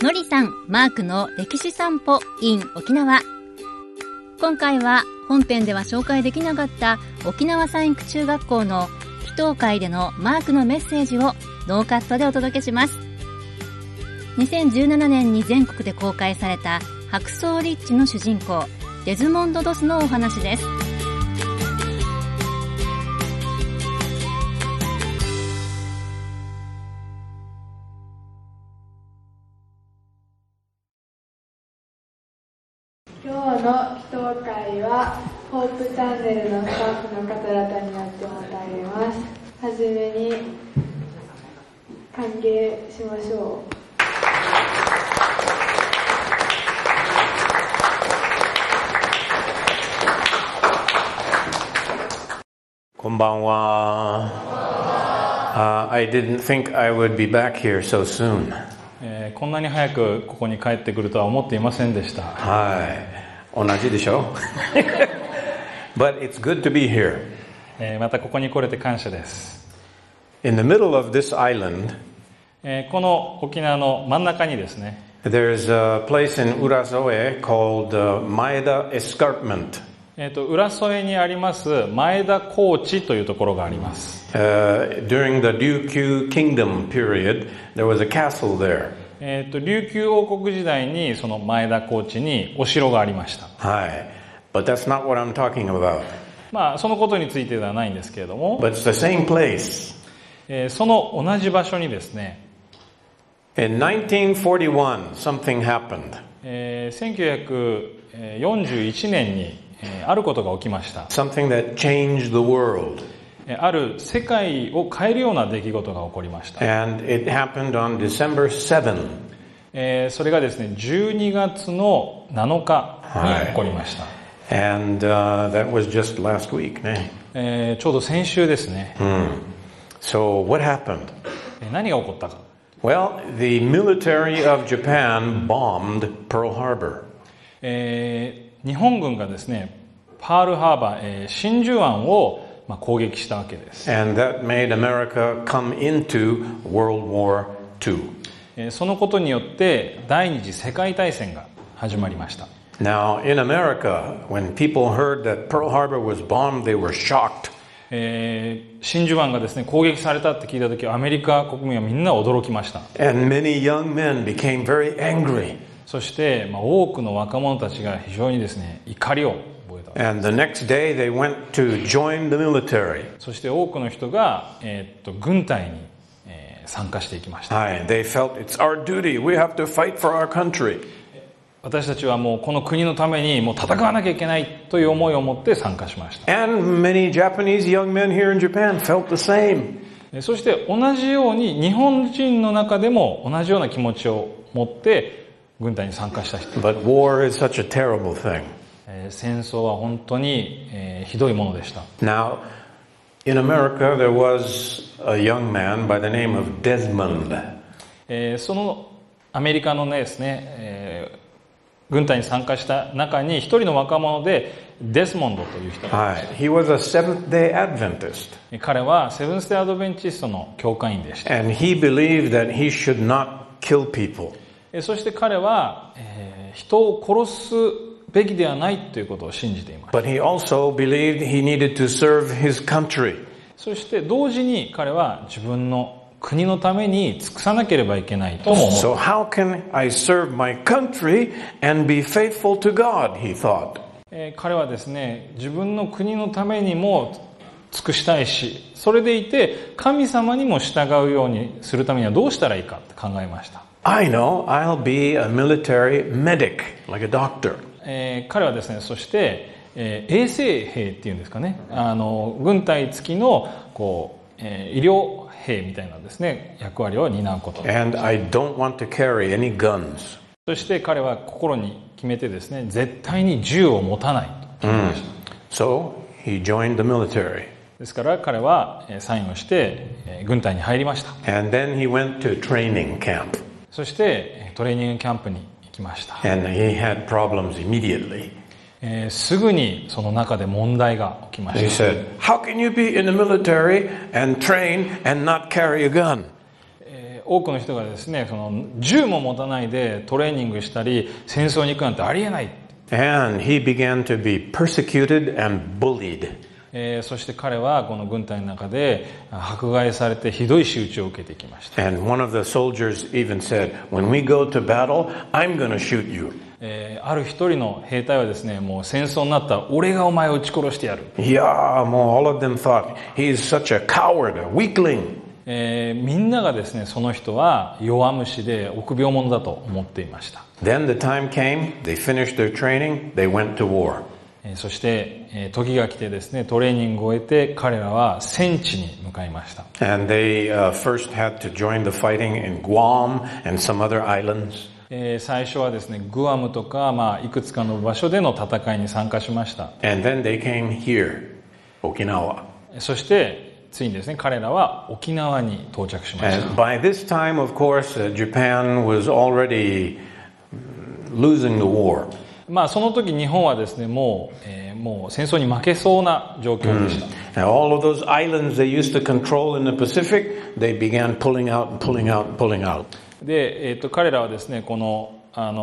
のりさん、マークの歴史散歩 in 沖縄。今回は本編では紹介できなかった沖縄産育中学校の祈祷会でのマークのメッセージをノーカットでお届けします。2017年に全国で公開されたハクソーリッチの主人公デズモンド・ドスのお話です。 今日の祈祷会はホープチャンネルのスタッフの方々によってまたげます。はじめに歓迎しましょう。 こんばんは。I didn't think I would be back here so soon. こんなに早くここに帰ってくるとは思っていませんでした。 はい。同じでしょBut it's good to be here. またここに来れて感謝です。 In the middle of this island, この沖縄の真ん中にですね、 there's a place in Urasoe called Maeda Escarpment. 浦添にあります前田高地というところがあります。 During the Ryukyu Kingdom period, there was a castle there. 琉球王国時代にその前田高地にお城がありました。 はい。But that's not what I'm talking about. まあそのことについてではないんですけれども、 But it's the same place. その同じ場所にですね、 In 1941, something happened. 1941年にあることが起きました。 Something that changed the world. ある世界を変えるような出来事が起こりました。 And it happened on December 7. それがですね、12月の7日に起こりました。 And that was just last week. ちょうど先週ですね。 So what happened? 何が起こったか。 Well, the military of Japan bombed Pearl Harbor. 日本軍がですね、パールハーバー、真珠湾を攻撃したわけです。 And that made America come into World War II. そのことによって第二次世界大戦が始まりました。 Now, in America, when people heard that Pearl Harbor was bombed, they were shocked. 真珠湾がですね、攻撃されたって聞いたとき、アメリカ国民はみんな驚きました。 And many young men became very angry. そして、多くの若者たちが非常にですね、怒りを覚えた。 And the next day they went to join the military. そして多くの人が、軍隊に、参加していきました。 They felt it's our duty. We have to fight for our country. 私たちはもうこの国のためにもう戦わなきゃいけないという思いを持って参加しました。 And many Japanese young men here in Japan felt the same. そして同じように日本人の中でも同じような気持ちを持って軍隊に参加した人。 But war is such a terrible thing. 戦争は本当に、ひどいものでした。 Now, in America there was a young man by the name of Desmond. そのアメリカのですね、軍隊に参加した中に一人の若者でデスモンドという人がいました。 He was a Seventh-day Adventist. 彼はセブンスデーアドベンチストの教会員でした。 And he believed that he should not kill people. そして彼は、人を殺すべきではないということを信じていました。 But he also believed he needed to serve his country. そして同時に彼は自分の国のために尽くさなければいけないとも思う。 So how can I serve my country and be faithful to God, he thought. 彼はですね、自分の国のためにも尽くしたいし、それでいて神様にも従うようにするためにはどうしたらいいかって考えました。 I know I'll be a military medic, like a doctor. 彼はですね、そして、衛生兵っていうんですかね、軍隊付きの医療兵みたいなですね、役割を担うこと。 And I don't want to carry any guns. そして彼は心に決めてですね、絶対に銃を持たないと決めました。 So he joined the military. ですから彼はサインをして軍隊に入りました。 And then he went to training camp. そしてトレーニングキャンプに行きました。 And he had problems immediately. すぐにその中で問題が起きました。 He said, "How can you be in the military and train and not carry a gun?" 多くの人がですね、その銃も持たないでトレーニングしたり戦争に行くなんてありえない。 And he began to be persecuted and bullied. そして彼はこの軍隊の中で迫害されてひどい仕打ちを受けてきました。 And one of the soldiers even said, "When we go to battle, I'm going to shoot you." ある一人の兵隊はですね、もう戦争になったら俺がお前を撃ち殺してやる。 Yeah, all of them thought he is such a coward, a weakling. みんながですね、その人は弱虫で臆病者だと思っていました。 Then the time came, they finished their training, they went to war. そして時が来てですね、トレーニングを終えて彼らは戦地に向かいました。 And they first had to join the fighting in Guam and some other islands. 最初はですね、グアムとか、いくつかの場所での戦いに参加しました。 And then they came here, Okinawa. そしてついにですね、彼らは沖縄に到着しました。 And by this time, of course, Japan was already losing the war. その時日本はですね、もう戦争に負けそうな状況でした。 Now, all of those islands they used to control in the Pacific, they began pulling out and pulling out and pulling out. で、彼らはですね、この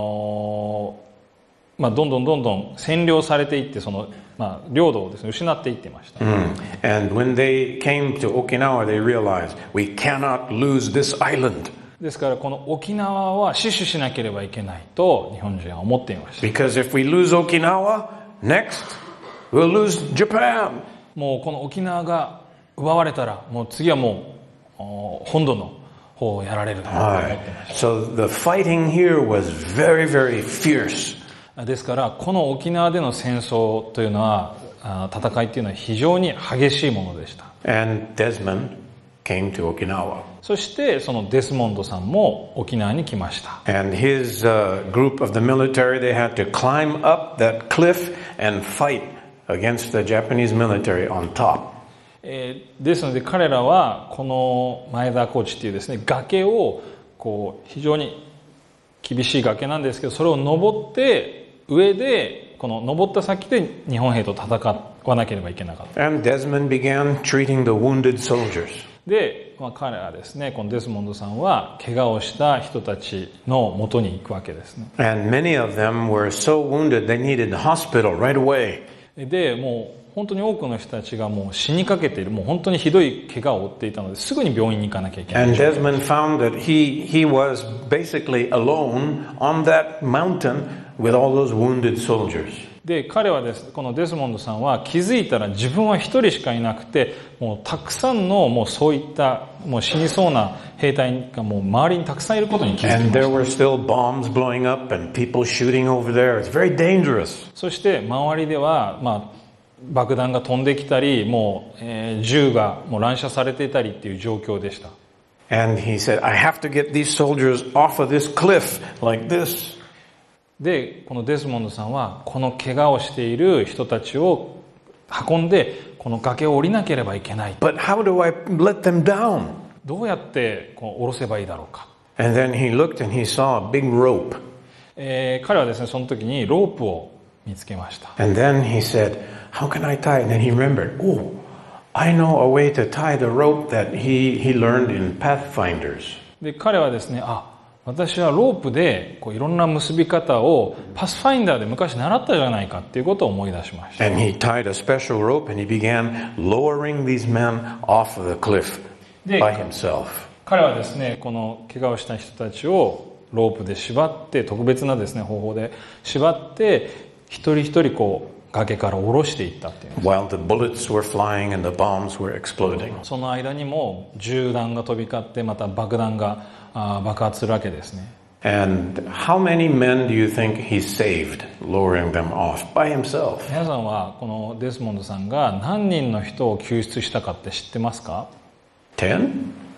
どんどん占領されていって、その領土をですね失っていっていました。 And when they came to Okinawa, they realized we cannot lose this island. ですからこの沖縄は死守しなければいけないと日本人は思っていました。 Because if we lose Okinawa, next we'll lose Japan. もうこの沖縄が奪われたら、もう次はもう本土の方をやられると思っていました。 So the fighting here was very, very fierce. ですからこの沖縄での戦争というのは、戦いというのは非常に激しいものでした。 And Desmond came to Okinawa. そしてそのデスモンドさんも沖縄に来ました。 And his group of the military, they had to climb up that cliff and fight against the Japanese military on top. ですので彼らはこの前田コーチっていうですね、崖をこう非常に厳しい崖なんですけど、それを登って上でこの登った先で日本兵と戦わなければいけなかった。 And Desmond began treating the wounded soldiers. で、彼はですね、このデスモンドさんは怪我をした人たちの元に行くわけですね。 And many of them were so wounded they needed the hospital right away. で、もう本当に多くの人たちがもう死にかけている、もう本当にひどい怪我を負っていたので、すぐに病院に行かなきゃいけない。 And Desmond found that he was basically alone on that mountain with all those wounded soldiers. で、彼はですね、このデスモンドさんは気づいたら自分は一人しかいなくて、もうたくさんのもうそういったもう死にそうな兵隊がもう周りにたくさんいることに気づきました。 And there were still bombs blowing up and people shooting over there. It's very dangerous. そして周りでは爆弾が飛んできたり、もう、銃がもう乱射されていたりっていう状況でした。 And he said, I have to get these soldiers off of this cliff like this. で、このデスモンドさんはこの怪我をしている人たちを運んでこの崖を降りなければいけない。 But how do I let them down? どうやってこう降ろせばいいだろうか。 And then he looked and he saw a big rope. 彼はですね、その時にロープを見つけました。 And then he said, how can I tie? And then he remembered, oh, I know a way to tie the rope that he learned in Pathfinders. で、彼はですね、私はロープでこういろんな結び方をパスファインダーで昔習ったじゃないかっていうことを思い出しました。 And he tied a special rope and he began lowering these men off of the cliff by himself. 彼はですね、この怪我をした人たちをロープで縛って、特別なですね方法で縛って一人一人こう崖から下ろしていったっていうんです。 While the bullets were flying and the bombs were exploding. その間にも銃弾が飛び交って、また爆弾が爆発するわけですね。 And how many men do you think he saved, lowering them off by himself? 皆さんはこのデスモンドさんが何人の人を救出したかって知ってますか？ 10?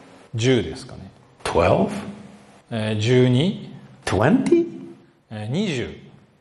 10ですかね。 12? 12? 20? 20?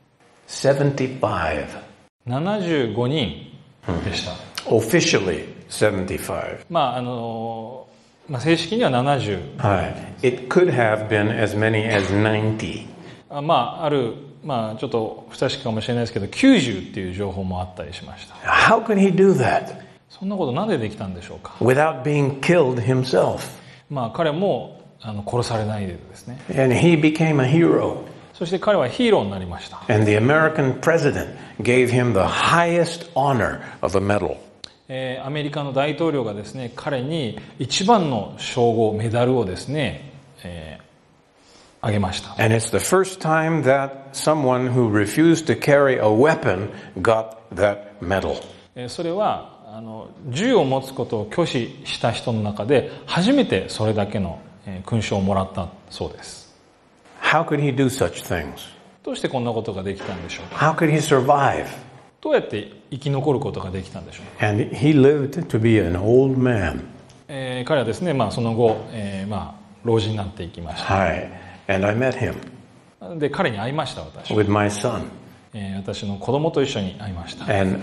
75. 75人でした。 Officially 75. 正式には70。 It could have been as many as 90. ちょっと不確かかもしれないですけど、90っていう情報もあったりしました。 How can he do that? そんなことなんでできたんでしょうか？ Without being killed himself. 彼も殺されないでですね。 And he became a hero. そして彼はヒーローになりました。 And the American president gave him the highest honor of a medal. アメリカの大統領がですね、彼に一番の称号、メダルをですね、あげました。 And it's the first time that someone who refused to carry a weapon got that medal. それは銃を持つことを拒否した人の中で初めてそれだけの勲章をもらったそうです。 How could he do such things? どうしてこんなことができたんでしょうか。 How could he survive? どうやって生き残ることができたんでしょうか。 And he lived to be an old man. 彼はですね、その後、老人になっていきました。 Hi. And I met him で、彼に会いました、私。 with my son. 私の子供と一緒に会いました。 And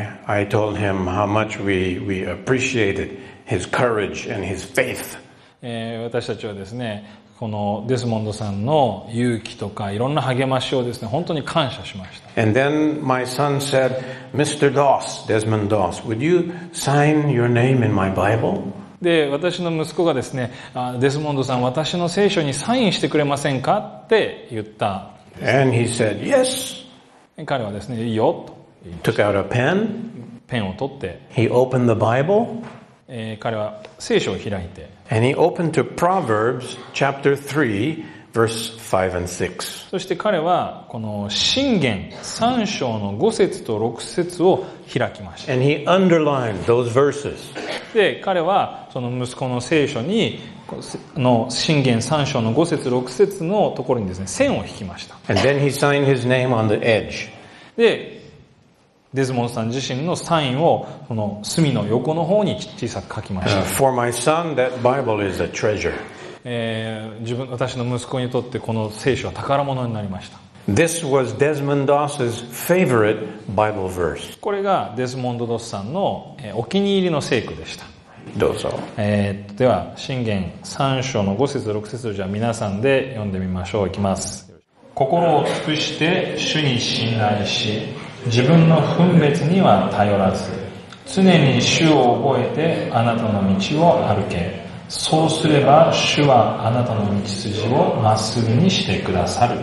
I told him how much we appreciated his courage and his faith. 私たちはですね、このデスモンドさんの勇気とかいろんな励ましをですね、本当に感謝しました。 And then my son said, Mr. Doss, Desmond Doss, would you sign your name in my Bible? で、私の息子がですね、デスモンドさん、私の聖書にサインしてくれませんかって言った。 And he said, yes. 彼はですね、いいよと言いまし Took out a pen. ペンを取って、 He opened the Bible. 彼は聖書を開いて、 And he opened to Proverbs chapter 3, verse 5 and 6. そして彼はこの箴言3章の5節と6節を開きました。 And he underlined those verses. で、彼はその息子の聖書に箴言3章の5節6節のところにですね、線を引きました。 And then he signed his name on the edge. で、デズモンドさん自身のサインをこの隅の横の方に小さく書きました。 For my son, that Bible is a treasure. 私の息子にとってこの聖書は宝物になりました。 This was Desmond Doss's favorite Bible verse. これがデズモンド・ドスさんのお気に入りの聖句でした。 どうぞ。 では箴言3章の5節6節をじゃあ皆さんで読んでみましょう。いきます。心を尽くして主に信頼し、自分の分別には頼らず、常に主を覚えてあなたの道を歩け。そうすれば主はあなたの道筋をまっすぐにしてくださる。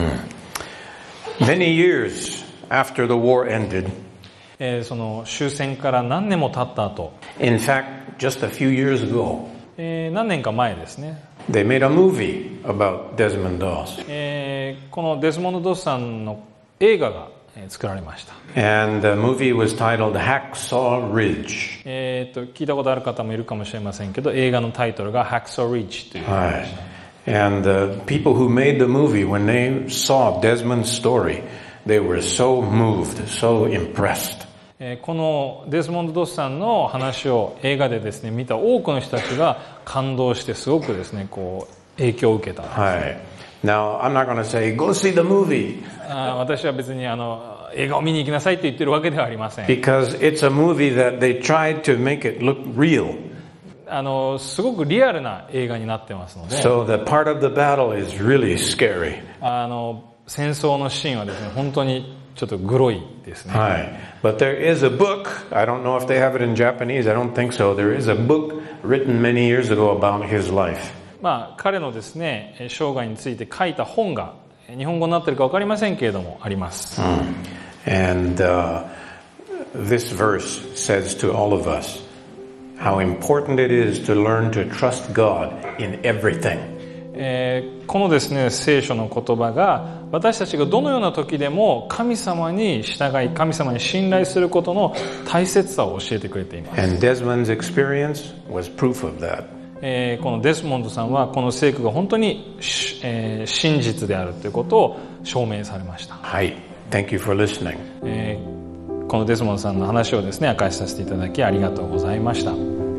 Many years after the war ended, その終戦から何年も経った後、 in fact, just a few years ago, 何年か前ですね、 they made a movie about Desmond Doss. このデスモンド・ドスさんの映画が作られました。 And the movie was titled Hacksaw Ridge. 聞いたことある方もいるかもしれませんけど、映画のタイトルが Hacksaw Ridge という。 And the people who made the movie, when they saw Desmond's story, they were so moved, so impressed. このデスモンド・ドスさんの話を映画でですね見た多くの人たちが感動してすごくですねこう影響を受けた。 Now, I'm not going to say, go see the movie. 私は別に映画を見に行きなさいと言ってるわけではありません。 Because it's a movie that they tried to make it look real. すごくリアルな映画になってますので。 So the part of the battle is really scary. 戦争のシーンはですね本当にちょっとグロいですね。 But there is a book. I don't know if they have it in Japanese. I don't think so. There is a book written many years ago about his life. 彼のですね生涯について書いた本が日本語になっているか分かりませんけれどもあります。 And this verse says to all of us how important it is to learn to trust God in everything. このですね聖書の言葉が私たちがどのような時でも神様に従い神様に信頼することの大切さを教えてくれています。 And Desmond's experience was proof of that. このデスモンドさんはこの聖句が本当に、真実であるということを証明されました。 はい。Thank you for listening. このデスモンドさんの話をですね明かしさせていただきありがとうございました。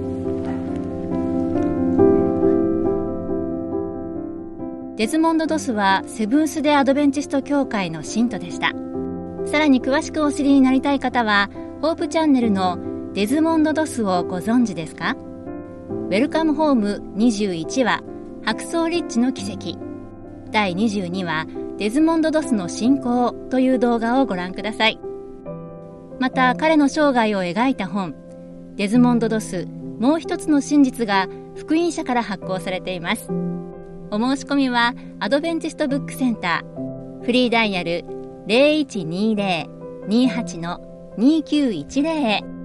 デズモンド・ドスはセブンス・デ・アドベンチスト教会の信徒でした。さらに詳しくお知りになりたい方はホープチャンネルのデズモンド・ドスをご存知ですか？ウェルカムホーム21話白草リッジの奇跡、第22話デズモンド・ドスの信仰という動画をご覧ください。また彼の生涯を描いた本デズモンド・ドスもう一つの真実が福音社から発行されています。 お申し込みはアドベンチストブックセンター、フリーダイヤル 0120-28-2910 へ。